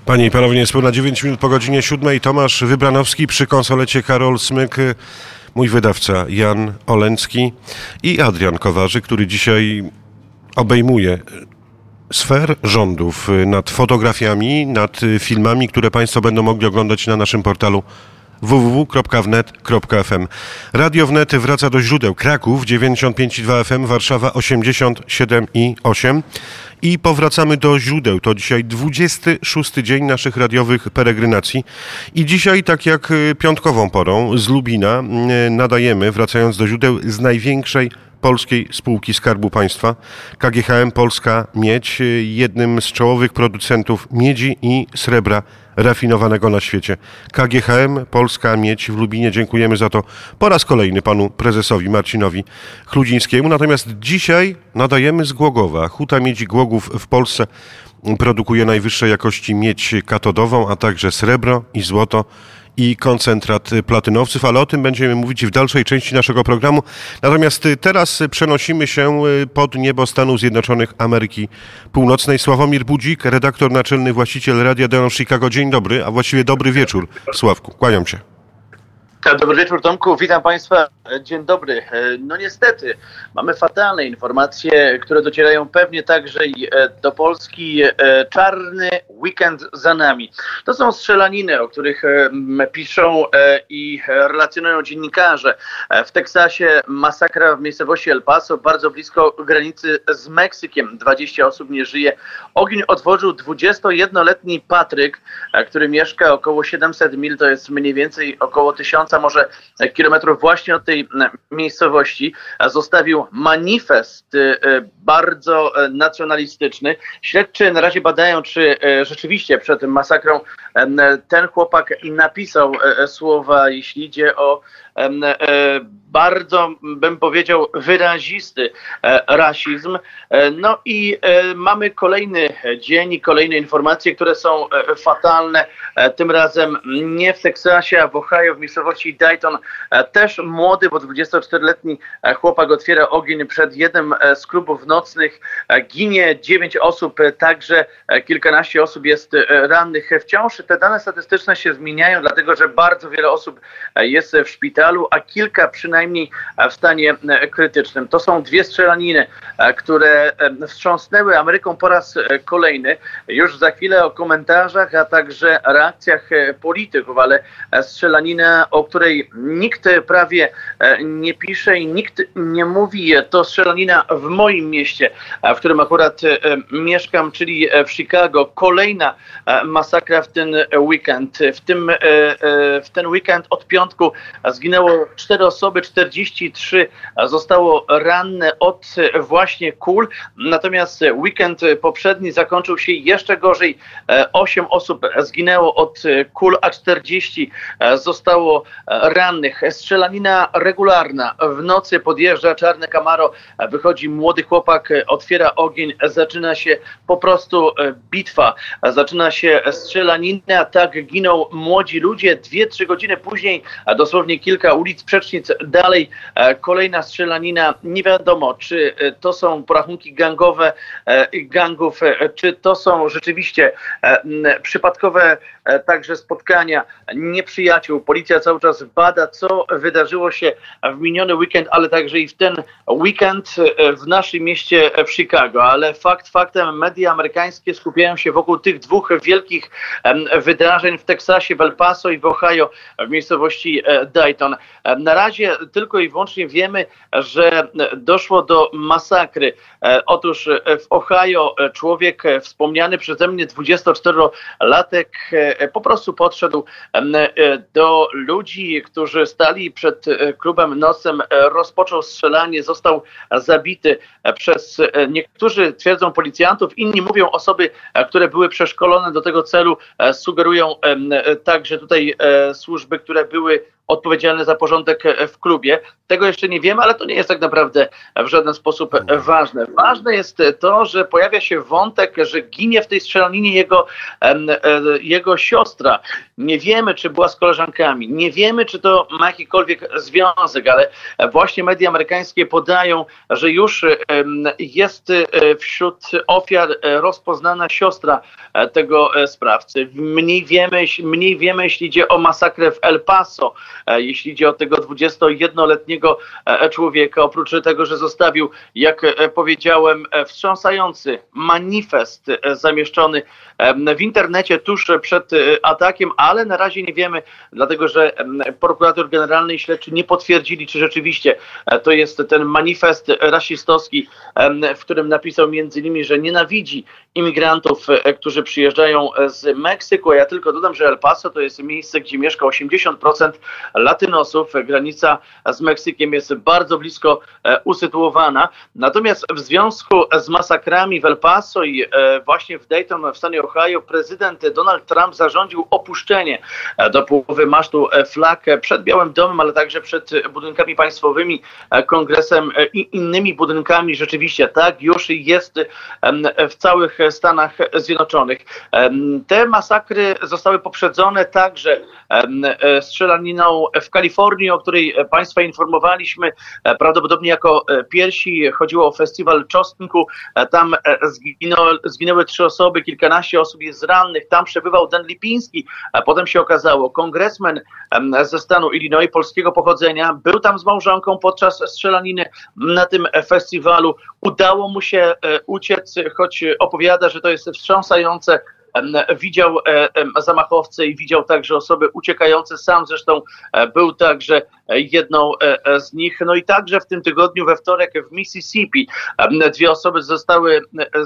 Panie i panowie, niespełna 9 minut po godzinie 7. Tomasz Wybranowski, przy konsolecie Karol Smyk, mój wydawca Jan Oleński i Adrian Kowarzy, który dzisiaj obejmuje sfer rządów nad fotografiami, nad filmami, które państwo będą mogli oglądać na naszym portalu www.wnet.fm. Radio Wnet wraca do źródeł. Kraków 95,2 FM, Warszawa 87,8 i powracamy do źródeł. To dzisiaj 26. dzień naszych radiowych peregrynacji i dzisiaj, tak jak piątkową porą, z Lubina nadajemy, wracając do źródeł, z największej polskiej spółki Skarbu Państwa, KGHM Polska Miedź, jednym z czołowych producentów miedzi i srebra rafinowanego na świecie. KGHM Polska Miedź w Lubinie. Dziękujemy za to po raz kolejny panu prezesowi Marcinowi Chludzińskiemu. Natomiast dzisiaj nadajemy z Głogowa. Huta Miedzi Głogów w Polsce produkuje najwyższej jakości miedź katodową, a także srebro i złoto i koncentrat platynowców, ale o tym będziemy mówić w dalszej części naszego programu. Natomiast teraz przenosimy się pod niebo Stanów Zjednoczonych Ameryki Północnej. Sławomir Budzik, redaktor naczelny, właściciel Radia Deon Chicago. Dzień dobry, a właściwie dobry wieczór, Sławku. Kłaniam się. Dobry wieczór, Tomku. Witam Państwa. Dzień dobry. No niestety, mamy fatalne informacje, które docierają pewnie także i do Polski. Czarny weekend za nami. To są strzelaniny, o których piszą i relacjonują dziennikarze. W Teksasie masakra w miejscowości El Paso, bardzo blisko granicy z Meksykiem. 20 osób nie żyje. Ogień otworzył 21-letni Patryk, który mieszka około 700 mil, to jest mniej więcej około 1000 może kilometrów właśnie od tej miejscowości. Zostawił manifest bardzo nacjonalistyczny. Śledczy na razie badają, czy rzeczywiście przed masakrą ten chłopak napisał słowa, jeśli idzie o bardzo, bym powiedział, wyrazisty rasizm. No i mamy kolejny dzień i kolejne informacje, które są fatalne. Tym razem nie w Teksasie, a w Ohio, w miejscowości Dayton. Też młody, bo 24-letni chłopak otwiera ogień przed jednym z klubów nocnych. Ginie 9 osób, także kilkanaście osób jest rannych. Wciąż te dane statystyczne się zmieniają, dlatego że bardzo wiele osób jest w szpitalu, a kilka przynajmniej w stanie krytycznym. To są dwie strzelaniny, które wstrząsnęły Ameryką po raz kolejny. Już za chwilę o komentarzach, a także reakcjach polityków, ale strzelanina, o której nikt prawie nie pisze i nikt nie mówi, to strzelanina w moim mieście, w którym akurat mieszkam, czyli w Chicago. Kolejna masakra w ten weekend. W ten weekend od piątku zginęło 4 osoby, 43 zostało ranne od właśnie kul. Natomiast weekend poprzedni zakończył się jeszcze gorzej. 8 osób zginęło od kul, a 40 zostało rannych. Strzelanina regularna. W nocy podjeżdża czarne Camaro, wychodzi młody chłopak, otwiera ogień, zaczyna się po prostu bitwa. Zaczyna się strzelanina, tak giną młodzi ludzie. 2-3 godziny później, dosłownie kilka ulic, przecznic dalej, kolejna strzelanina. Nie wiadomo, czy to są porachunki gangowe gangów, czy to są rzeczywiście przypadkowe także spotkania nieprzyjaciół. Policja cały czas bada, co wydarzyło się w miniony weekend, ale także i w ten weekend w naszym mieście w Chicago. Ale faktem, media amerykańskie skupiają się wokół tych dwóch wielkich wydarzeń w Teksasie, w El Paso i w Ohio, w miejscowości Dayton. Na razie tylko i wyłącznie wiemy, że doszło do masakry. Otóż w Ohio człowiek wspomniany przeze mnie, 24-latek, po prostu podszedł do ludzi, którzy stali przed klubem nocnym, rozpoczął strzelanie, został zabity przez, niektórzy twierdzą, policjantów, inni mówią osoby, które były przeszkolone do tego celu, sugerują także tutaj służby, które były odpowiedzialny za porządek w klubie. Tego jeszcze nie wiemy, ale to nie jest tak naprawdę w żaden sposób ważne. Ważne jest to, że pojawia się wątek, że ginie w tej strzelaninie jego siostra. Nie wiemy, czy była z koleżankami, nie wiemy, czy to ma jakikolwiek związek, ale właśnie media amerykańskie podają, że już jest wśród ofiar rozpoznana siostra tego sprawcy. Mniej wiemy, jeśli idzie o masakrę w El Paso, jeśli idzie o tego 21-letniego człowieka, oprócz tego, że zostawił, jak powiedziałem, wstrząsający manifest zamieszczony w internecie tuż przed atakiem, ale na razie nie wiemy, dlatego że prokurator generalny i śledczy nie potwierdzili, czy rzeczywiście to jest ten manifest rasistowski, w którym napisał między innymi, że nienawidzi imigrantów, którzy przyjeżdżają z Meksyku. Ja tylko dodam, że El Paso to jest miejsce, gdzie mieszka 80% latynosów. Granica z Meksykiem jest bardzo blisko usytuowana. Natomiast w związku z masakrami w El Paso i właśnie w Dayton w stanie Ohio prezydent Donald Trump zarządził opuszczenie do połowy masztu flag przed Białym Domem, ale także przed budynkami państwowymi, kongresem i innymi budynkami. Rzeczywiście tak już jest w całych Stanach Zjednoczonych. Te masakry zostały poprzedzone także strzelaniną w Kalifornii, o której Państwa informowaliśmy. Prawdopodobnie jako pierwsi chodziło o festiwal czosnku. Tam zginęły 3 osoby, kilkanaście osób jest rannych. Tam przebywał Dan Lipiński, a potem się okazało, kongresmen ze stanu Illinois polskiego pochodzenia, był tam z małżonką podczas strzelaniny na tym festiwalu. Udało mu się uciec, choć opowiada, że to jest wstrząsające. Widział zamachowcę i widział także osoby uciekające. Sam zresztą był także jedną z nich. No i także w tym tygodniu, we wtorek w Mississippi 2 osoby zostały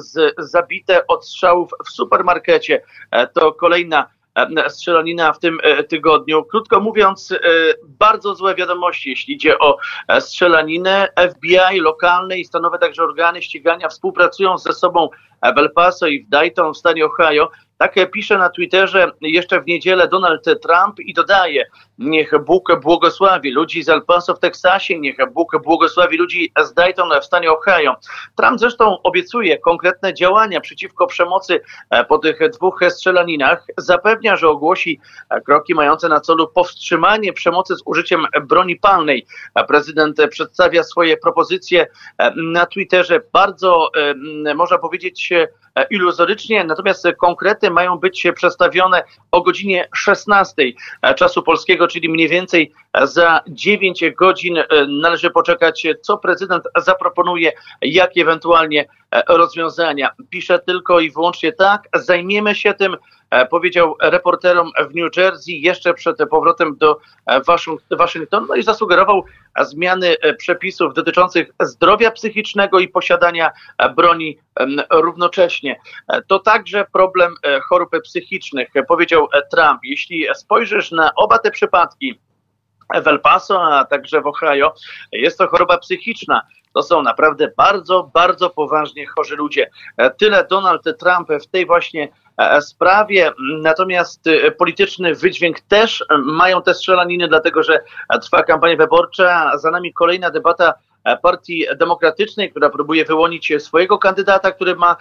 zabite od strzałów w supermarkecie. To kolejna strzelanina w tym tygodniu. Krótko mówiąc, bardzo złe wiadomości, jeśli idzie o strzelaninę. FBI, lokalne i stanowe także organy ścigania współpracują ze sobą w El Paso i w Dayton w stanie Ohio. Tak pisze na Twitterze jeszcze w niedzielę Donald Trump i dodaje: niech Bóg błogosławi ludzi z El Paso w Teksasie, niech Bóg błogosławi ludzi z Dayton w stanie Ohio. Trump zresztą obiecuje konkretne działania przeciwko przemocy po tych 2 strzelaninach. Zapewnia, że ogłosi kroki mające na celu powstrzymanie przemocy z użyciem broni palnej. Prezydent przedstawia swoje propozycje na Twitterze bardzo, można powiedzieć, iluzorycznie, natomiast konkrety mają być przedstawione o godzinie 16 czasu polskiego, czyli mniej więcej za 9 godzin. Należy poczekać, co prezydent zaproponuje, jakie ewentualnie rozwiązania. Pisze tylko i wyłącznie tak: zajmiemy się tym, powiedział reporterom w New Jersey jeszcze przed powrotem do Waszyngtonu, no i zasugerował zmiany przepisów dotyczących zdrowia psychicznego i posiadania broni równocześnie. To także problem chorób psychicznych, powiedział Trump. Jeśli spojrzysz na oba te przypadki w El Paso, a także w Ohio, jest to choroba psychiczna. To są naprawdę bardzo, bardzo poważnie chorzy ludzie. Tyle Donald Trump w tej właśnie sprawie, natomiast polityczny wydźwięk też mają te strzelaniny, dlatego że trwa kampania wyborcza, za nami kolejna debata Partii Demokratycznej, która próbuje wyłonić swojego kandydata, który ma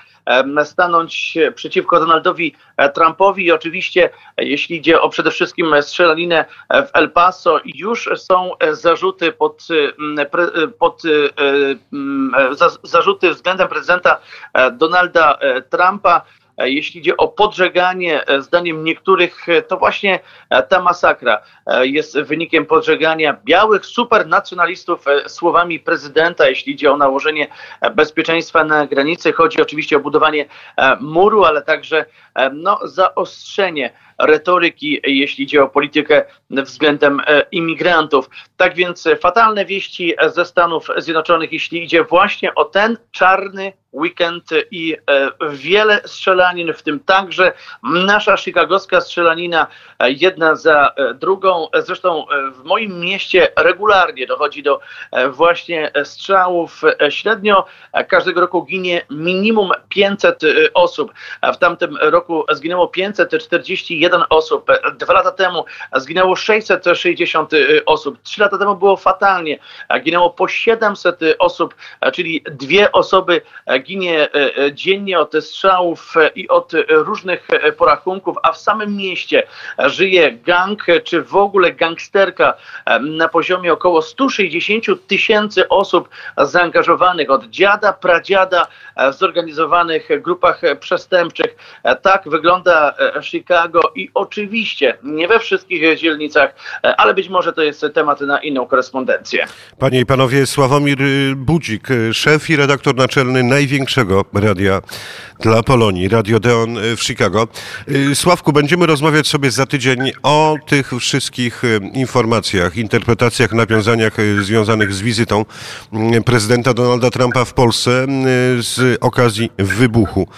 stanąć przeciwko Donaldowi Trumpowi. I oczywiście, jeśli idzie o przede wszystkim strzelaninę w El Paso, już są zarzuty zarzuty względem prezydenta Donalda Trumpa. Jeśli idzie o podżeganie, zdaniem niektórych, to właśnie ta masakra jest wynikiem podżegania białych supernacjonalistów słowami prezydenta. Jeśli idzie o nałożenie bezpieczeństwa na granicy, chodzi oczywiście o budowanie muru, ale także zaostrzenie retoryki, jeśli idzie o politykę względem imigrantów. Tak więc fatalne wieści ze Stanów Zjednoczonych, jeśli idzie właśnie o ten czarny weekend i wiele strzelanin, w tym także nasza chicagowska strzelanina, jedna za drugą. Zresztą w moim mieście regularnie dochodzi do właśnie strzałów. Średnio każdego roku ginie minimum 500 osób. W tamtym roku zginęło 541 osób. 2 lata temu zginęło 660 osób. 3 lata temu było fatalnie. Ginęło po 700 osób, czyli 2 osoby ginie dziennie od strzałów i od różnych porachunków, a w samym mieście żyje gang, czy w ogóle gangsterka na poziomie około 160 000 osób zaangażowanych od dziada, pradziada w zorganizowanych grupach przestępczych. Tak wygląda Chicago i oczywiście nie we wszystkich dzielnicach, ale być może to jest temat na inną korespondencję. Panie i panowie, Sławomir Budzik, szef i redaktor naczelny największego radia dla Polonii, Radio Deon w Chicago. Sławku, będziemy rozmawiać sobie za tydzień o tych wszystkich informacjach, interpretacjach, nawiązaniach związanych z wizytą prezydenta Donalda Trumpa w Polsce z okazji wybuchu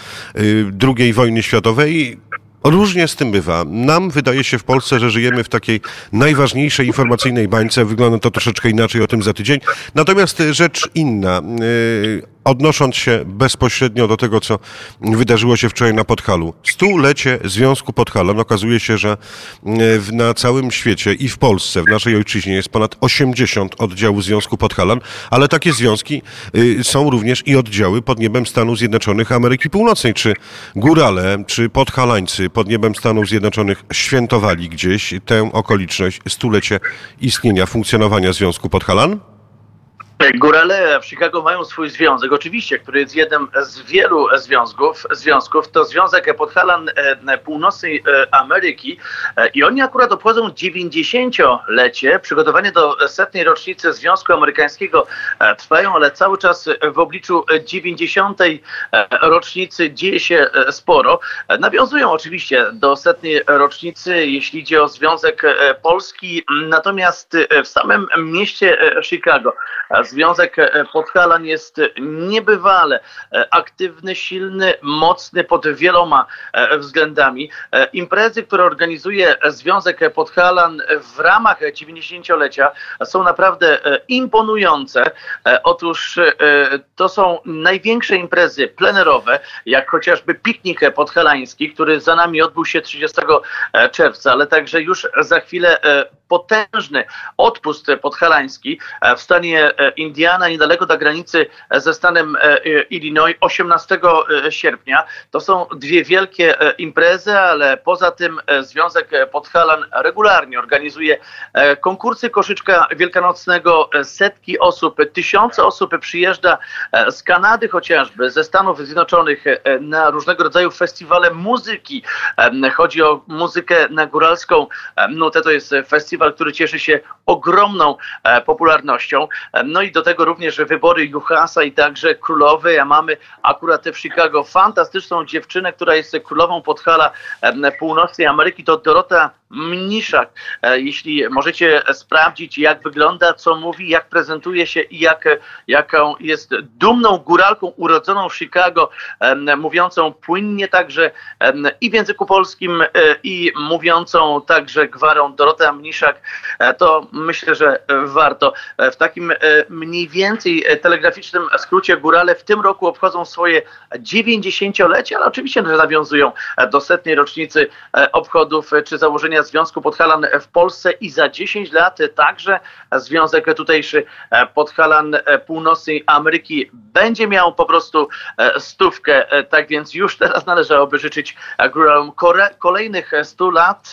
II wojny światowej. Różnie z tym bywa. Nam wydaje się w Polsce, że żyjemy w takiej najważniejszej informacyjnej bańce. Wygląda to troszeczkę inaczej, o tym za tydzień. Natomiast rzecz inna. Odnosząc się bezpośrednio do tego, co wydarzyło się wczoraj na Podhalu. 100-lecie Związku Podhalan. Okazuje się, że na całym świecie i w Polsce, w naszej ojczyźnie jest ponad 80 oddziałów Związku Podhalan, ale takie związki są również i oddziały pod niebem Stanów Zjednoczonych Ameryki Północnej. Czy górale, czy podhalańcy pod niebem Stanów Zjednoczonych świętowali gdzieś tę okoliczność, 100-lecie istnienia, funkcjonowania Związku Podhalan? Górale w Chicago mają swój związek, oczywiście, który jest jednym z wielu związków. To Związek Podhalan Północnej Ameryki i oni akurat obchodzą 90-lecie. Przygotowanie do 100. rocznicy Związku Amerykańskiego trwają, ale cały czas w obliczu 90. rocznicy dzieje się sporo. Nawiązują oczywiście do 100. rocznicy, jeśli idzie o Związek Polski, natomiast w samym mieście Chicago Związek Podhalan jest niebywale aktywny, silny, mocny pod wieloma względami. Imprezy, które organizuje Związek Podhalan w ramach 90-lecia są naprawdę imponujące. Otóż to są największe imprezy plenerowe, jak chociażby piknik podhalański, który za nami odbył się 30 czerwca, ale także już za chwilę potężny odpust podhalański w stanie Indiana, niedaleko do granicy ze stanem Illinois, 18 sierpnia. To są 2 wielkie imprezy, ale poza tym Związek Podhalan regularnie organizuje konkursy koszyczka wielkanocnego. Setki osób, 1000 osób przyjeżdża z Kanady chociażby, ze Stanów Zjednoczonych na różnego rodzaju festiwale muzyki. Chodzi o muzykę na góralską nutę. To jest festiwal, który cieszy się ogromną popularnością. No i do tego również wybory Juhasa i także królowej, a mamy akurat w Chicago fantastyczną dziewczynę, która jest królową Podhala Północnej Ameryki, to Dorota Mniszak. Jeśli możecie sprawdzić, jak wygląda, co mówi, jak prezentuje się i jaką jest dumną góralką urodzoną w Chicago, mówiącą płynnie także i w języku polskim, i mówiącą także gwarą Dorota Mniszak, to myślę, że warto. W takim mniej więcej telegraficznym skrócie górale w tym roku obchodzą swoje 90-lecie, ale oczywiście nawiązują do 100. rocznicy obchodów czy założenia Związku Podhalan w Polsce i za 10 lat także Związek tutejszy Podhalan Północnej Ameryki będzie miał po prostu 100. Tak więc już teraz należałoby życzyć góralom kolejnych 100 lat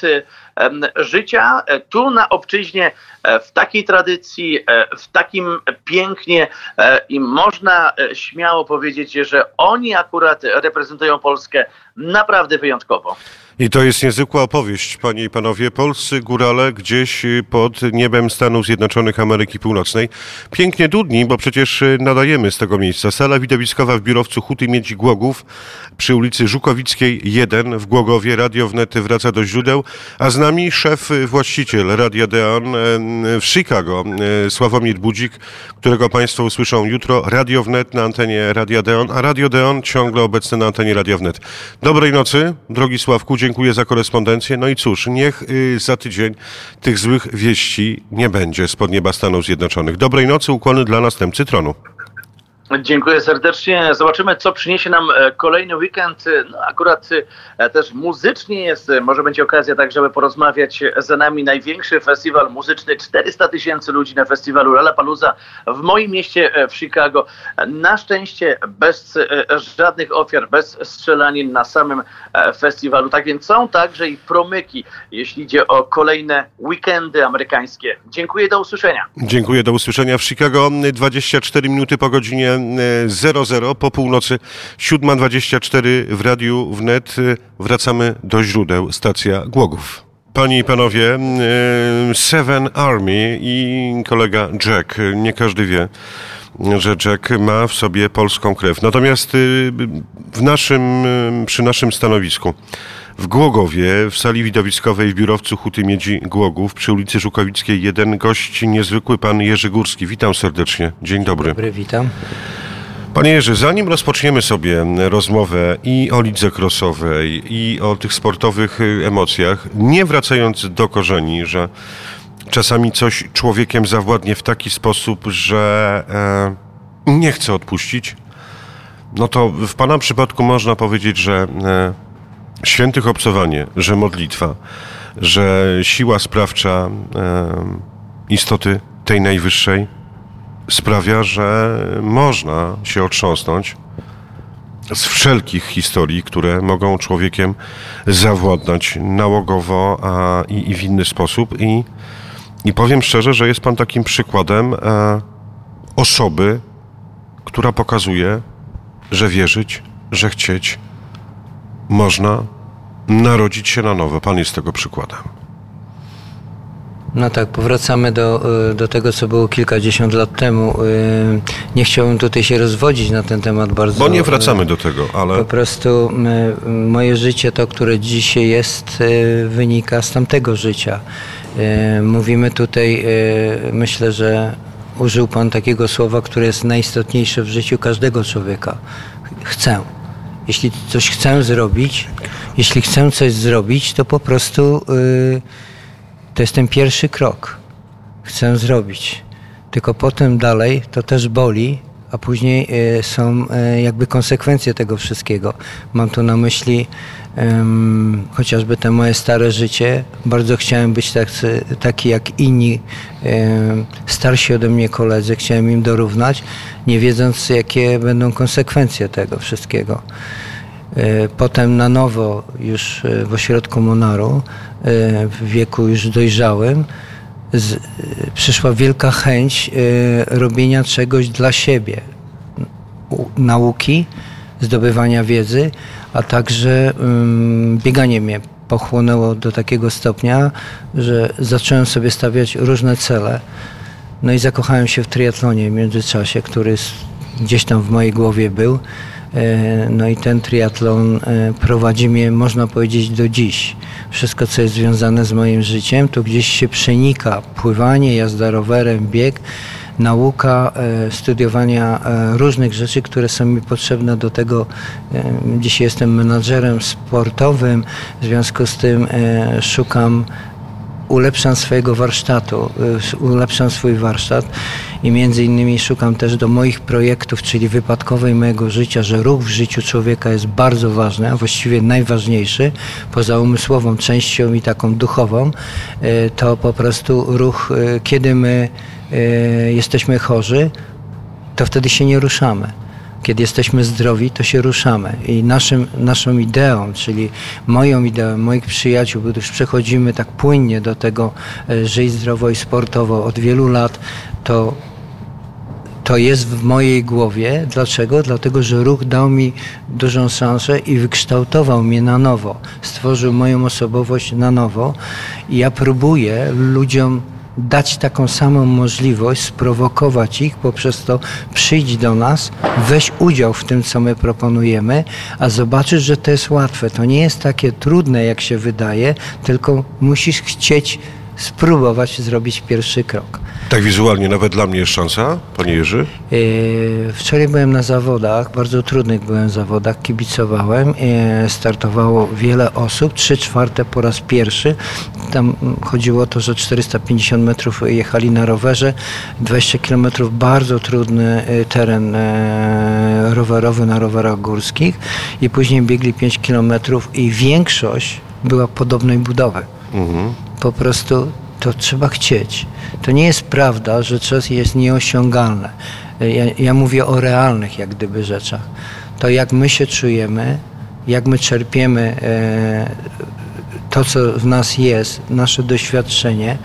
życia tu na obczyźnie, w takiej tradycji, w takim pięknie i można śmiało powiedzieć, że oni akurat reprezentują Polskę naprawdę wyjątkowo. I to jest niezwykła opowieść, panie i panowie. Polscy górale gdzieś pod niebem Stanów Zjednoczonych Ameryki Północnej. Pięknie dudni, bo przecież nadajemy z tego miejsca. Sala widowiskowa w biurowcu Huty Miedzi Głogów przy ulicy Żukowickiej 1 w Głogowie. Radio Wnet wraca do źródeł, a z nami szef, właściciel Radia Deon w Chicago, Sławomir Budzik, którego państwo usłyszą jutro. Radio Wnet na antenie Radia Deon, a Radio Deon ciągle obecne na antenie Radia Wnet. Dobrej nocy, drogi Sławku, dziękuję za korespondencję. No i cóż, niech za tydzień tych złych wieści nie będzie spod nieba Stanów Zjednoczonych. Dobrej nocy, ukłony dla następcy tronu. Dziękuję serdecznie. Zobaczymy, co przyniesie nam kolejny weekend. No, akurat też muzycznie jest, może będzie okazja tak, żeby porozmawiać. Za nami największy festiwal muzyczny, 400 000 ludzi na festiwalu Lollapalooza w moim mieście w Chicago. Na szczęście bez żadnych ofiar, bez strzelanin na samym festiwalu. Tak więc są także i promyki, jeśli idzie o kolejne weekendy amerykańskie. Dziękuję, do usłyszenia. Dziękuję, do usłyszenia w Chicago. 24 minuty po godzinie 00, po północy 7:24 w Radiu Wnet. Wracamy do źródeł, stacja Głogów. Panie i panowie, Seven Army i kolega Jack. Nie każdy wie, że Jack ma w sobie polską krew. Natomiast przy naszym stanowisku w Głogowie, w sali widowiskowej w biurowcu Huty Miedzi Głogów przy ulicy Żukowickiej 1 gość niezwykły, pan Jerzy Górski. Witam serdecznie. Dzień dobry. Dobry, witam. Panie Jerzy, zanim rozpoczniemy sobie rozmowę i o lidze crossowej, i o tych sportowych emocjach, nie wracając do korzeni, że czasami coś człowiekiem zawładnie w taki sposób, że nie chce odpuścić, no to w pana przypadku można powiedzieć, że świętych obcowanie, że modlitwa, że siła sprawcza istoty tej najwyższej sprawia, że można się otrząsnąć z wszelkich historii, które mogą człowiekiem zawładnąć nałogowo i w inny sposób. I powiem szczerze, że jest pan takim przykładem osoby, która pokazuje, że wierzyć, że chcieć można narodzić się na nowo. Pan jest tego przykładem. No tak, powracamy do tego, co było kilkadziesiąt lat temu. Nie chciałbym tutaj się rozwodzić na ten temat bardzo. Bo nie wracamy do tego, ale... Po prostu moje życie, to, które dzisiaj jest, wynika z tamtego życia. Mówimy tutaj, myślę, że użył pan takiego słowa, które jest najistotniejsze w życiu każdego człowieka. Chcę. Jeśli coś chcę zrobić, jeśli chcę coś zrobić, to po prostu to jest ten pierwszy krok. Chcę zrobić. Tylko potem dalej to też boli, a później są jakby konsekwencje tego wszystkiego. Mam tu na myśli chociażby te moje stare życie. Bardzo chciałem być taki jak inni starsi ode mnie koledzy. Chciałem im dorównać, nie wiedząc, jakie będą konsekwencje tego wszystkiego. Potem na nowo już w ośrodku Monaru, w wieku już dojrzałym, przyszła wielka chęć robienia czegoś dla siebie. Nauki, zdobywania wiedzy, a także bieganie mnie pochłonęło do takiego stopnia, że zacząłem sobie stawiać różne cele. No i zakochałem się w triatlonie w międzyczasie, który gdzieś tam w mojej głowie był. No i ten triatlon prowadzi mnie, można powiedzieć, do dziś. Wszystko, co jest związane z moim życiem, to gdzieś się przenika. Pływanie, jazda rowerem, bieg, nauka, studiowania różnych rzeczy, które są mi potrzebne do tego. Dzisiaj jestem menadżerem sportowym, w związku z tym ulepszam swojego warsztatu, ulepszam swój warsztat i między innymi szukam też do moich projektów, czyli wypadkowej mojego życia, że ruch w życiu człowieka jest bardzo ważny, a właściwie najważniejszy, poza umysłową częścią i taką duchową, to po prostu ruch, kiedy my jesteśmy chorzy, to wtedy się nie ruszamy. Kiedy jesteśmy zdrowi, to się ruszamy. I naszą ideą, czyli moją ideą, moich przyjaciół, bo już przechodzimy tak płynnie do tego żyć zdrowo i sportowo od wielu lat, to to jest w mojej głowie. Dlaczego? Dlatego, że ruch dał mi dużą szansę i wykształtował mnie na nowo. Stworzył moją osobowość na nowo i ja próbuję ludziom dać taką samą możliwość, sprowokować ich, poprzez to przyjdź do nas, weź udział w tym, co my proponujemy, a zobaczysz, że to jest łatwe. To nie jest takie trudne, jak się wydaje, tylko musisz chcieć spróbować zrobić pierwszy krok. Tak wizualnie nawet dla mnie jest szansa, panie Jerzy? Wczoraj byłem na zawodach, bardzo trudnych byłem zawodach, kibicowałem, startowało wiele osób, 3/4 po raz pierwszy. Tam chodziło o to, że 450 metrów jechali na rowerze, 20 kilometrów, bardzo trudny teren rowerowy na rowerach górskich i później biegli 5 kilometrów i większość była podobnej budowy. Po prostu to trzeba chcieć. To nie jest prawda, że coś jest nieosiągalne. Ja mówię o realnych jak gdyby rzeczach. To jak my się czujemy, jak my czerpiemy to, co w nas jest, nasze doświadczenie,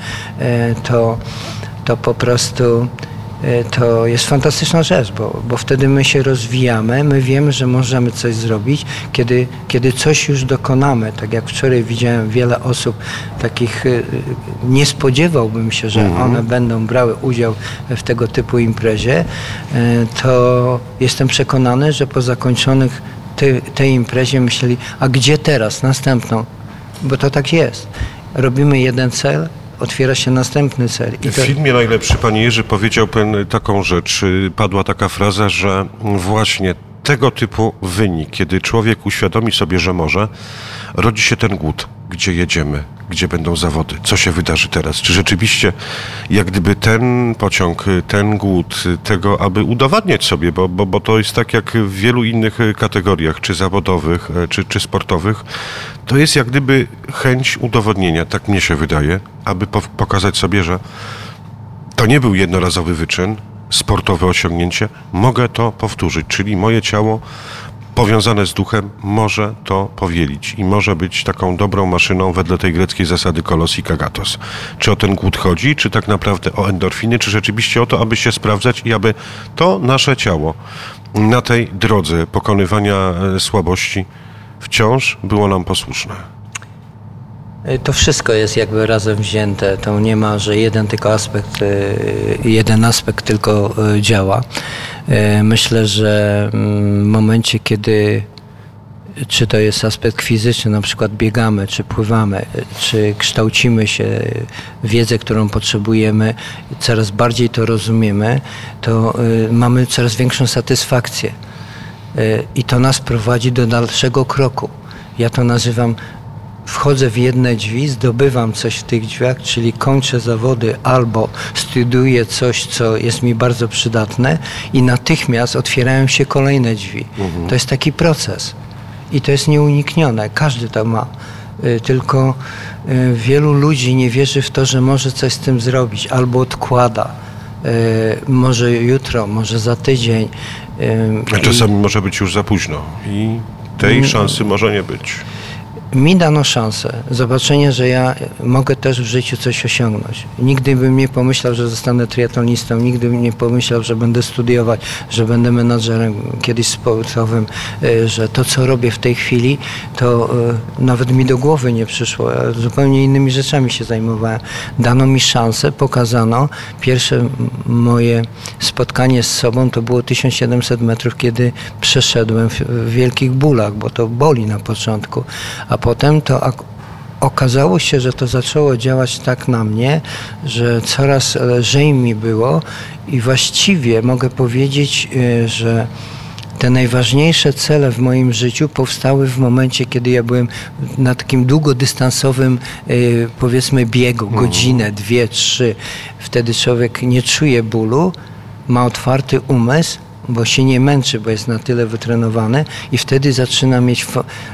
to po prostu to jest fantastyczna rzecz, bo wtedy my się rozwijamy, my wiemy, że możemy coś zrobić, kiedy coś już dokonamy. Tak jak wczoraj widziałem wiele osób takich, nie spodziewałbym się, że one będą brały udział w tego typu imprezie, to jestem przekonany, że po zakończonych tej imprezie myśleli, a gdzie teraz, następną? Bo to tak jest. Robimy jeden cel, otwiera się następny cel. W filmie Najlepszy panie Jerzy powiedział taką rzecz, padła taka fraza, że właśnie tego typu wynik, kiedy człowiek uświadomi sobie, że może, rodzi się ten głód. Gdzie jedziemy? Gdzie będą zawody? Co się wydarzy teraz? Czy rzeczywiście jak gdyby ten pociąg, ten głód tego, aby udowadniać sobie, bo to jest tak jak w wielu innych kategoriach, czy zawodowych, czy sportowych, to jest jak gdyby chęć udowodnienia, tak mnie się wydaje, aby pokazać sobie, że to nie był jednorazowy wyczyn, sportowe osiągnięcie, mogę to powtórzyć, czyli moje ciało powiązane z duchem może to powielić i może być taką dobrą maszyną wedle tej greckiej zasady kolos i kagatos. Czy o ten głód chodzi, czy tak naprawdę o endorfiny, czy rzeczywiście o to, aby się sprawdzać i aby to nasze ciało na tej drodze pokonywania słabości wciąż było nam posłuszne? To wszystko jest jakby razem wzięte. To nie ma, że jeden aspekt tylko działa. Myślę, że w momencie, kiedy czy to jest aspekt fizyczny, na przykład biegamy, czy pływamy, czy kształcimy się, wiedzę, którą potrzebujemy, coraz bardziej to rozumiemy, to mamy coraz większą satysfakcję. I to nas prowadzi do dalszego kroku. Ja to nazywam, wchodzę w jedne drzwi, zdobywam coś w tych drzwiach, czyli kończę zawody albo studiuję coś, co jest mi bardzo przydatne i natychmiast otwierają się kolejne drzwi. To jest taki proces i to jest nieuniknione. Każdy to ma. Tylko wielu ludzi nie wierzy w to, że może coś z tym zrobić albo odkłada. Może jutro, może za tydzień. A czasami może być już za późno i tej szansy może nie być. Mi dano szansę, zobaczenie, że ja mogę też w życiu coś osiągnąć. Nigdy bym nie pomyślał, że zostanę triatlonistą, nigdy bym nie pomyślał, że będę studiować, że będę menadżerem kiedyś sportowym, że to, co robię w tej chwili, to nawet mi do głowy nie przyszło. Ja zupełnie innymi rzeczami się zajmowałem. Dano mi szansę, pokazano. Pierwsze moje spotkanie z sobą to było 1700 metrów, kiedy przeszedłem w wielkich bólach, bo to boli na początku. A potem to okazało się, że to zaczęło działać tak na mnie, że coraz lżej mi było i właściwie mogę powiedzieć, że te najważniejsze cele w moim życiu powstały w momencie, kiedy ja byłem na takim długodystansowym, powiedzmy, biegu, godzinę, 2, 3. Wtedy człowiek nie czuje bólu, ma otwarty umysł, bo się nie męczy, bo jest na tyle wytrenowany i wtedy zaczyna mieć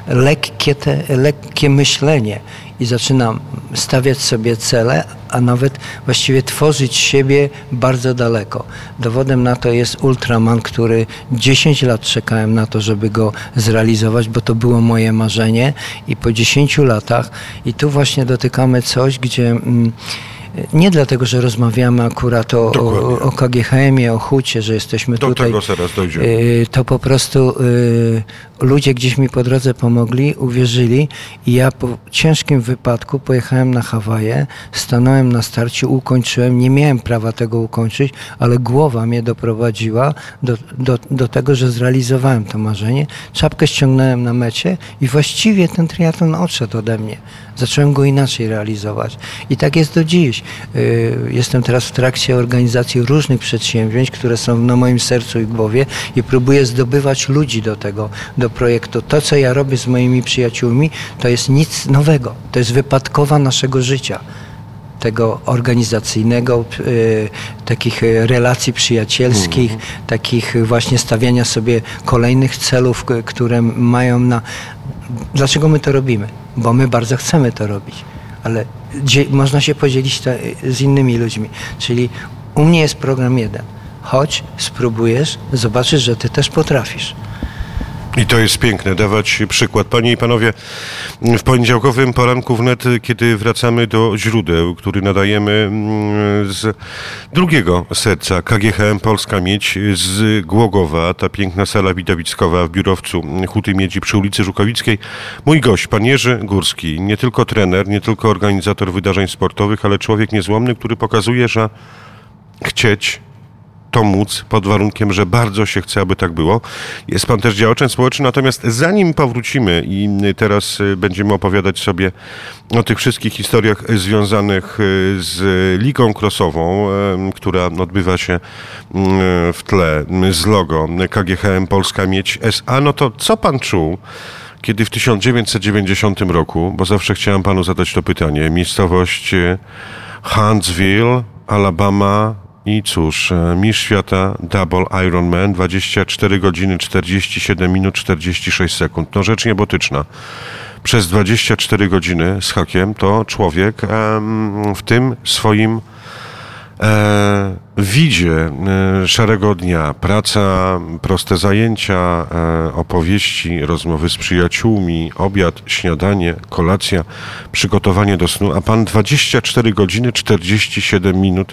lekkie myślenie i zaczynam stawiać sobie cele, a nawet właściwie tworzyć siebie bardzo daleko. Dowodem na to jest Ultraman, który 10 lat czekałem na to, żeby go zrealizować, bo to było moje marzenie i po 10 latach i tu właśnie dotykamy coś, gdzie Nie dlatego, że rozmawiamy akurat o KGHM-ie, o hucie, że jesteśmy tutaj. Do tego zaraz dojdziemy. To po prostu ludzie gdzieś mi po drodze pomogli, uwierzyli i ja po ciężkim wypadku pojechałem na Hawaje, stanąłem na starcie, ukończyłem, nie miałem prawa tego ukończyć, ale głowa mnie doprowadziła do tego, że zrealizowałem to marzenie. Czapkę ściągnąłem na mecie i właściwie ten triatlon odszedł ode mnie. Zacząłem go inaczej realizować. I tak jest do dziś. Jestem teraz w trakcie organizacji różnych przedsięwzięć, które są na moim sercu i głowie i próbuję zdobywać ludzi do tego, do projektu. To, co ja robię z moimi przyjaciółmi, to jest nic nowego. To jest wypadkowa naszego życia. Tego organizacyjnego, takich relacji przyjacielskich, takich właśnie stawiania sobie kolejnych celów, które mają na... Dlaczego my to robimy? Bo my bardzo chcemy to robić, ale można się podzielić to z innymi ludźmi. Czyli u mnie jest program 1. Chodź, spróbujesz, zobaczysz, że ty też potrafisz. I to jest piękne, dawać przykład. Panie i panowie, w poniedziałkowym poranku wnet, kiedy wracamy do źródeł, który nadajemy z drugiego serca KGHM Polska Miedź z Głogowa, ta piękna sala widowickowa w biurowcu Huty Miedzi przy ulicy Żukowickiej. Mój gość, pan Jerzy Górski, nie tylko trener, nie tylko organizator wydarzeń sportowych, ale człowiek niezłomny, który pokazuje, że chcieć to móc, pod warunkiem, że bardzo się chce, aby tak było. Jest pan też działaczem społecznym, natomiast zanim powrócimy i teraz będziemy opowiadać sobie o tych wszystkich historiach związanych z ligą crossową, która odbywa się w tle z logo KGHM Polska Miedź S.A., no to co pan czuł, kiedy w 1990 roku, bo zawsze chciałem panu zadać to pytanie, miejscowość Huntsville, Alabama, i cóż, mistrz świata Double Ironman, 24 godziny, 47 minut, 46 sekund. No rzecz niebotyczna. Przez 24 godziny z hakiem to człowiek w tym swoim widzie szarego dnia, praca, proste zajęcia, opowieści, rozmowy z przyjaciółmi, obiad, śniadanie, kolacja, przygotowanie do snu, a pan 24 godziny, 47 minut,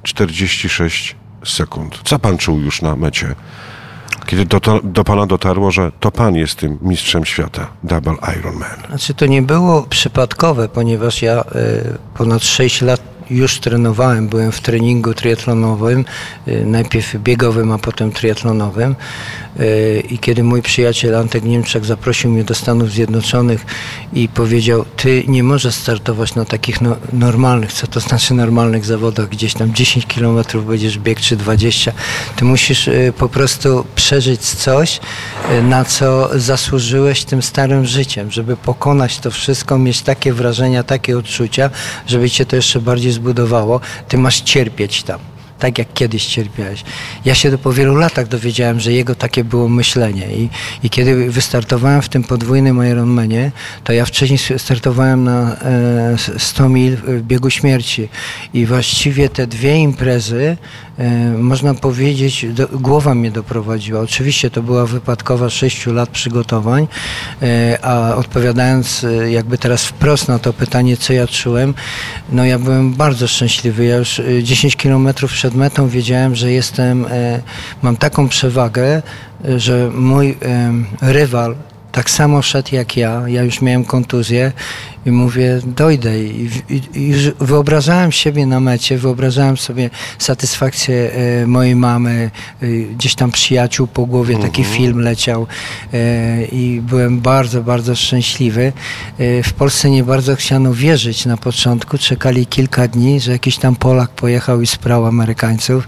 46 sekund. Co pan czuł już na mecie? Kiedy do pana dotarło, że to pan jest tym mistrzem świata Double Ironman? Znaczy to nie było przypadkowe, ponieważ ja ponad 6 lat już trenowałem, byłem w treningu triatlonowym, najpierw biegowym, a potem triatlonowym i kiedy mój przyjaciel Antek Niemczak zaprosił mnie do Stanów Zjednoczonych i powiedział, ty nie możesz startować na takich normalnych, co to znaczy normalnych zawodach, gdzieś tam 10 kilometrów będziesz biegł czy 20, ty musisz po prostu przeżyć coś, na co zasłużyłeś tym starym życiem, żeby pokonać to wszystko, mieć takie wrażenia, takie odczucia, żeby cię to jeszcze bardziej zbudowało, ty masz cierpieć tam. Tak jak kiedyś cierpiałeś. Ja się po wielu latach dowiedziałem, że jego takie było myślenie i kiedy wystartowałem w tym podwójnym Ironmanie, to ja wcześniej startowałem na 100 mil w biegu śmierci i właściwie te dwie imprezy, można powiedzieć, głowa mnie doprowadziła. Oczywiście to była wypadkowa 6 lat przygotowań, a odpowiadając jakby teraz wprost na to pytanie, co ja czułem, no ja byłem bardzo szczęśliwy. Ja już 10 kilometrów przed metą wiedziałem, że mam taką przewagę, że mój rywal tak samo szedł jak ja już miałem kontuzję i mówię, dojdę i już wyobrażałem siebie na mecie, wyobrażałem sobie satysfakcję mojej mamy, gdzieś tam przyjaciół po głowie, taki film leciał i byłem bardzo, bardzo szczęśliwy. W Polsce nie bardzo chciano wierzyć na początku, czekali kilka dni, że jakiś tam Polak pojechał i sprał Amerykańców.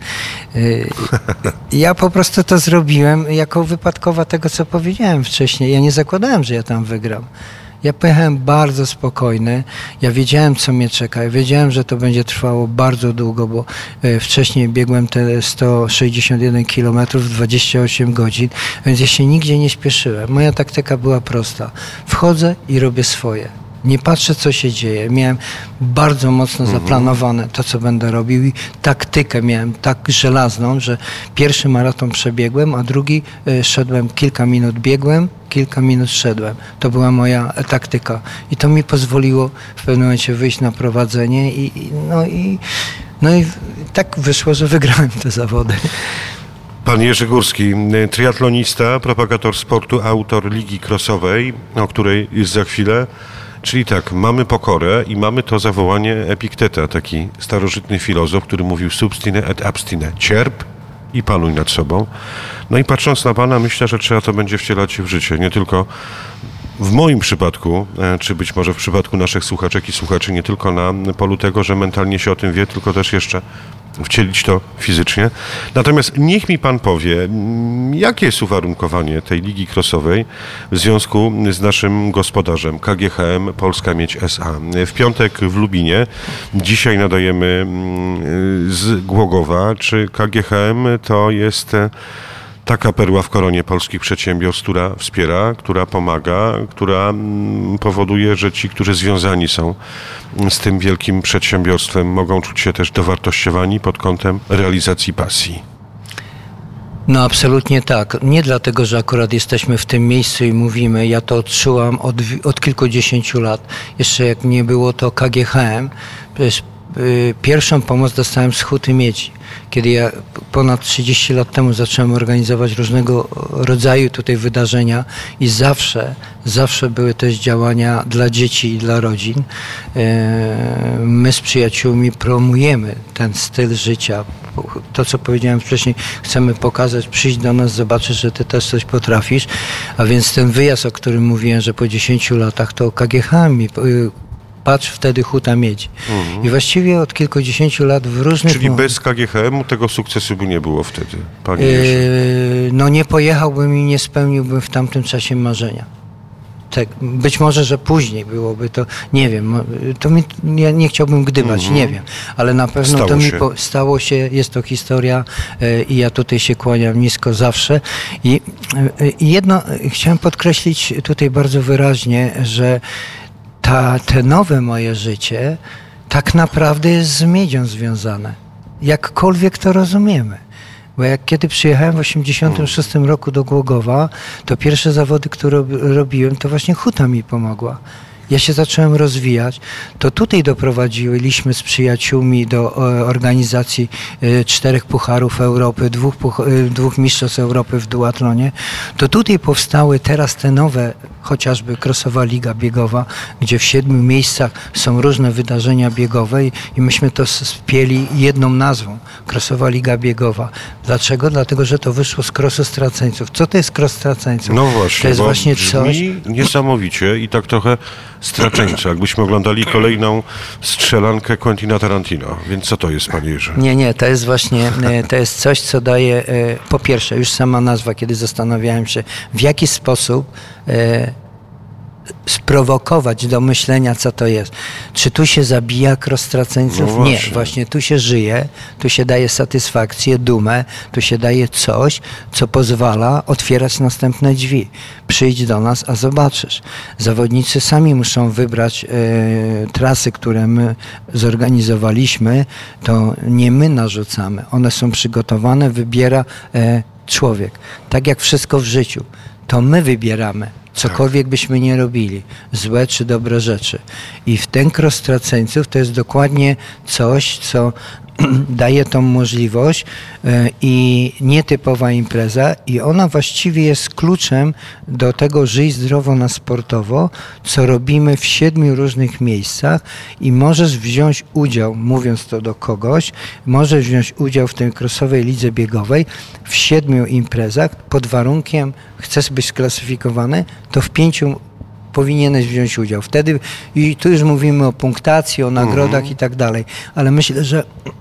Ja po prostu to zrobiłem jako wypadkowa tego, co powiedziałem wcześniej. Ja nie zakładałem, że ja tam wygram. Ja pojechałem bardzo spokojny, ja wiedziałem, co mnie czeka, ja wiedziałem, że to będzie trwało bardzo długo, bo wcześniej biegłem te 161 km w 28 godzin, więc ja się nigdzie nie śpieszyłem. Moja taktyka była prosta. Wchodzę i robię swoje. Nie patrzę, co się dzieje. Miałem bardzo mocno zaplanowane to, co będę robił i taktykę miałem tak żelazną, że pierwszy maraton przebiegłem, a drugi szedłem kilka minut, biegłem, kilka minut szedłem. To była moja taktyka. I to mi pozwoliło w pewnym momencie wyjść na prowadzenie no i tak wyszło, że wygrałem te zawody. Pan Jerzy Górski, triatlonista, propagator sportu, autor Ligi Crossowej, o której jest za chwilę. Czyli tak, mamy pokorę i mamy to zawołanie Epikteta, taki starożytny filozof, który mówił substine et abstine, cierp i panuj nad sobą. No i patrząc na Pana, myślę, że trzeba to będzie wcielać w życie, nie tylko w moim przypadku, czy być może w przypadku naszych słuchaczek i słuchaczy, nie tylko na polu tego, że mentalnie się o tym wie, tylko też jeszcze wcielić to fizycznie. Natomiast niech mi Pan powie, jakie jest uwarunkowanie tej Ligi Crossowej w związku z naszym gospodarzem KGHM Polska Miedź S.A. W piątek w Lubinie, dzisiaj nadajemy z Głogowa. Czy KGHM to jest taka perła w koronie polskich przedsiębiorstw, która wspiera, która pomaga, która powoduje, że ci, którzy związani są z tym wielkim przedsiębiorstwem, mogą czuć się też dowartościowani pod kątem realizacji pasji? No absolutnie tak. Nie dlatego, że akurat jesteśmy w tym miejscu i mówimy. Ja to odczułam od kilkudziesięciu lat. Jeszcze jak nie było to KGHM, przecież pierwszą pomoc dostałem z Huty Miedzi. Kiedy ja ponad 30 lat temu zacząłem organizować różnego rodzaju tutaj wydarzenia i zawsze były też działania dla dzieci i dla rodzin. My z przyjaciółmi promujemy ten styl życia. To, co powiedziałem wcześniej, chcemy pokazać, przyjść do nas, zobaczyć, że ty też coś potrafisz. A więc ten wyjazd, o którym mówiłem, że po 10 latach, to KGHM mi patrz wtedy Huta Miedzi. I właściwie od kilkudziesięciu lat w różnych... Czyli bez KGHM-u tego sukcesu by nie było wtedy, panie Jerzy? No nie pojechałbym i nie spełniłbym w tamtym czasie marzenia. Tak, być może, że później byłoby to, nie wiem, ja nie chciałbym gdybać, nie wiem, ale na pewno stało się, jest to historia i ja tutaj się kłaniam nisko zawsze. I jedno chciałem podkreślić tutaj bardzo wyraźnie, że te nowe moje życie tak naprawdę jest z miedzią związane. Jakkolwiek to rozumiemy. Bo kiedy przyjechałem w 1986 roku do Głogowa, to pierwsze zawody, które robiłem, to właśnie Huta mi pomogła. Ja się zacząłem rozwijać, to tutaj doprowadziliśmy z przyjaciółmi do organizacji 4 Pucharów Europy, 2 Mistrzostw Europy w duatlonie. To tutaj powstały teraz te nowe, chociażby Crossowa Liga Biegowa, gdzie w 7 miejscach są różne wydarzenia biegowe i myśmy to spieli jedną nazwą, Crossowa Liga Biegowa. Dlaczego? Dlatego, że to wyszło z crossu straceńców. Co to jest cross straceńców? No właśnie, to jest właśnie coś niesamowicie i tak trochę straczeńco, jakbyśmy oglądali kolejną strzelankę Quentina Tarantino. Więc co to jest, panie Jerzy? Nie, to jest właśnie, to jest coś, co daje, po pierwsze, już sama nazwa, kiedy zastanawiałem się, w jaki sposób sprowokować do myślenia, co to jest. Czy tu się zabija cross straceńców? No nie, właśnie tu się żyje, tu się daje satysfakcję, dumę, tu się daje coś, co pozwala otwierać następne drzwi. Przyjdź do nas, a zobaczysz. Zawodnicy sami muszą wybrać trasy, które my zorganizowaliśmy, to nie my narzucamy. One są przygotowane, wybiera człowiek. Tak jak wszystko w życiu. To my wybieramy. Cokolwiek byśmy nie robili, złe czy dobre rzeczy. I w ten cross straceńców to jest dokładnie coś, co daje tą możliwość i nietypowa impreza i ona właściwie jest kluczem do tego żyj zdrowo na sportowo, co robimy w 7 różnych miejscach i możesz wziąć udział, mówiąc to do kogoś, możesz wziąć udział w tej crossowej lidze biegowej w 7 imprezach pod warunkiem, chcesz być sklasyfikowany, to w 5 powinieneś wziąć udział. Wtedy, i tu już mówimy o punktacji, o nagrodach i tak dalej, ale myślę, że...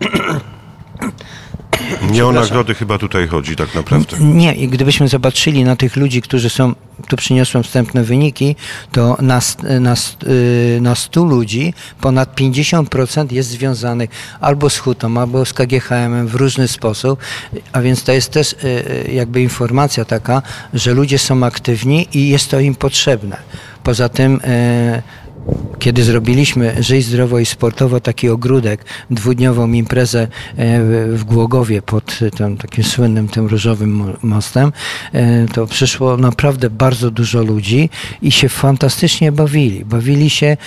Nie o nagrody chyba tutaj chodzi tak naprawdę. Nie, i gdybyśmy zobaczyli na tych ludzi, którzy są, tu przyniosłem wstępne wyniki, to na 100 ludzi ponad 50% jest związanych albo z Hutą, albo z KGHM w różny sposób, a więc to jest też jakby informacja taka, że ludzie są aktywni i jest to im potrzebne. Poza tym kiedy zrobiliśmy Żyj zdrowo i sportowo taki ogródek, dwudniową imprezę w Głogowie pod takim słynnym tym różowym mostem, to przyszło naprawdę bardzo dużo ludzi i się fantastycznie bawili. Bawili się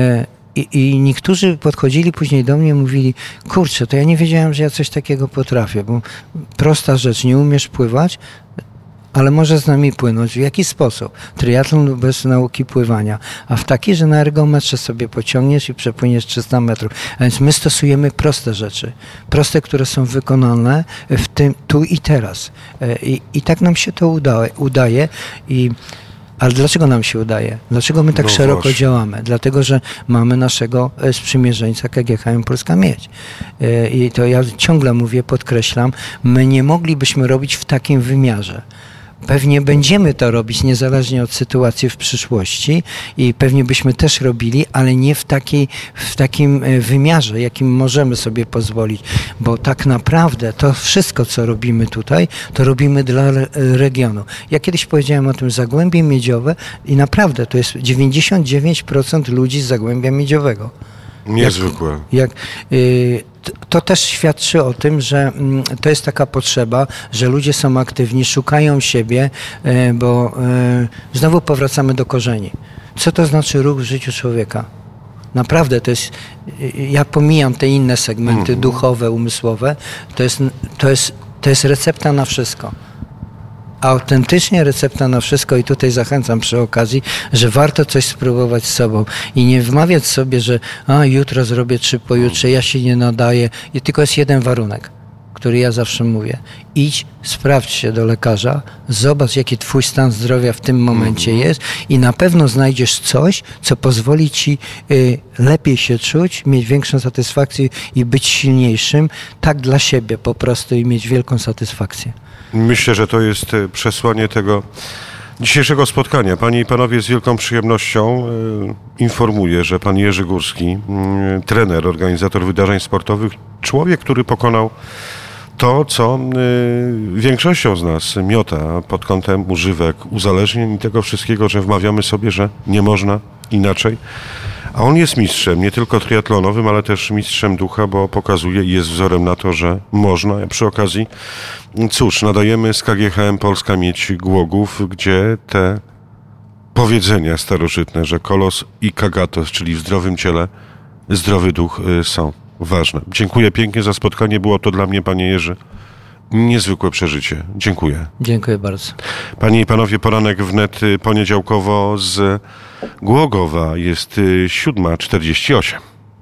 i niektórzy podchodzili później do mnie i mówili, kurczę, to ja nie wiedziałem, że ja coś takiego potrafię, bo prosta rzecz, nie umiesz pływać, ale może z nami płynąć. W jaki sposób? Triatlon bez nauki pływania. A w taki, że na ergometrze sobie pociągniesz i przepłyniesz 300 metrów. A więc my stosujemy proste rzeczy. Proste, które są wykonalne w tym tu i teraz. I tak nam się to udaje. Ale dlaczego nam się udaje? Dlaczego my tak szeroko właśnie działamy? Dlatego, że mamy naszego sprzymierzeńca KGHM Polska Miedź. I to ja ciągle mówię, podkreślam, my nie moglibyśmy robić w takim wymiarze. Pewnie będziemy to robić niezależnie od sytuacji w przyszłości i pewnie byśmy też robili, ale nie w takim wymiarze, jakim możemy sobie pozwolić, bo tak naprawdę to wszystko, co robimy tutaj, to robimy dla regionu. Ja kiedyś powiedziałem o tym Zagłębie Miedziowe i naprawdę to jest 99% ludzi z Zagłębia Miedziowego. Niezwykłe. To też świadczy o tym, że to jest taka potrzeba, że ludzie są aktywni, szukają siebie, bo znowu powracamy do korzeni. Co to znaczy ruch w życiu człowieka? Naprawdę to ja pomijam te inne segmenty duchowe, umysłowe, to jest recepta na wszystko. Autentycznie recepta na wszystko i tutaj zachęcam przy okazji, że warto coś spróbować z sobą i nie wmawiać sobie, że jutro zrobię czy pojutrze, ja się nie nadaję. I tylko jest jeden warunek, który ja zawsze mówię. Idź, sprawdź się do lekarza, zobacz jaki twój stan zdrowia w tym momencie jest i na pewno znajdziesz coś, co pozwoli ci lepiej się czuć, mieć większą satysfakcję i być silniejszym, tak dla siebie po prostu i mieć wielką satysfakcję. Myślę, że to jest przesłanie tego dzisiejszego spotkania. Panie i panowie, z wielką przyjemnością informuję, że pan Jerzy Górski, trener, organizator wydarzeń sportowych, człowiek, który pokonał to, co większością z nas miota pod kątem używek, uzależnień i tego wszystkiego, że wmawiamy sobie, że nie można inaczej. A on jest mistrzem, nie tylko triatlonowym, ale też mistrzem ducha, bo pokazuje i jest wzorem na to, że można. A przy okazji, cóż, nadajemy z KGHM Polska Miedź Głogów, gdzie te powiedzenia starożytne, że kolos i kagatos, czyli w zdrowym ciele, zdrowy duch są ważne. Dziękuję pięknie za spotkanie. Było to dla mnie, panie Jerzy, niezwykłe przeżycie. Dziękuję. Dziękuję bardzo. Panie i panowie, poranek wnet poniedziałkowo z Głogowa jest 7:48.